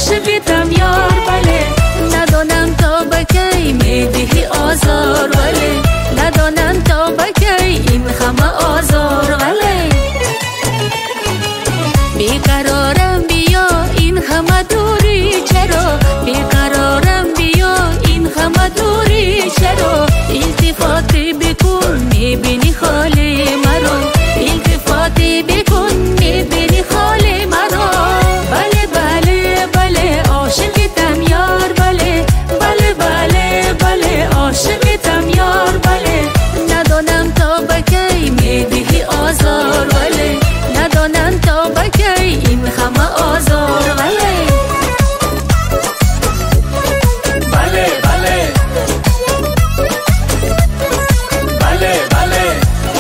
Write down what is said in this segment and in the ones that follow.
عاشقتم یار بله، ندانم تا به کی میدهی آزار بله، ندانم تا به کی این همه آزار بله. بیقرارم بیا این همه دوری چرا، بیقرارم بیا این همه دوری چرا، التفاتی بکن میبینی خالی مرا، التفاتی بکن میبینی خالی مرا. بله بله بله عاشقتم یار بله، بله بله بله عاشقتم یار بله، ندانم تا به کی میدهی آزار بله، ندانم تا به کی این همه آزار بله. بله بله بله بله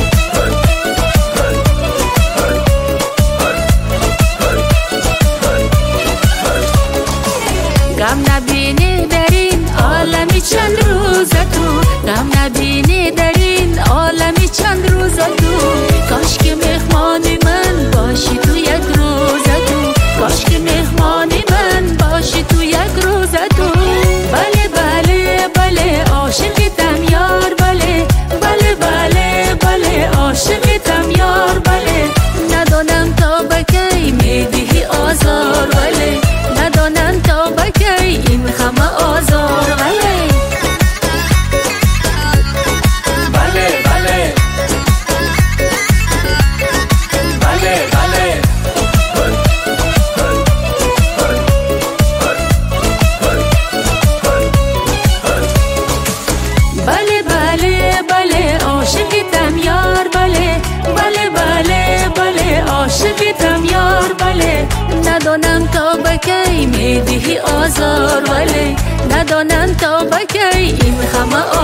غم نبینی در این عالمی چند روز تو، غم نبینی در این عالمی چند روز تو، کاش که مهمانی من باشی تو یک روز تو، کاش که مهمانی من باشی تو یک روز تو. بله بله بله عاشقتم یار بله، بله بله بله عاشقتم یار بله، ندانم تا به کی میدهی آزار بله، ندانم تا به کی این همه آزار بله. بله بله بله بله بله بله بله عاشقتم یار بله، بله بله بله عاشقتم یار بله، ندانم تا به کی میدهی آزار بله، ندانم تا به کی این همه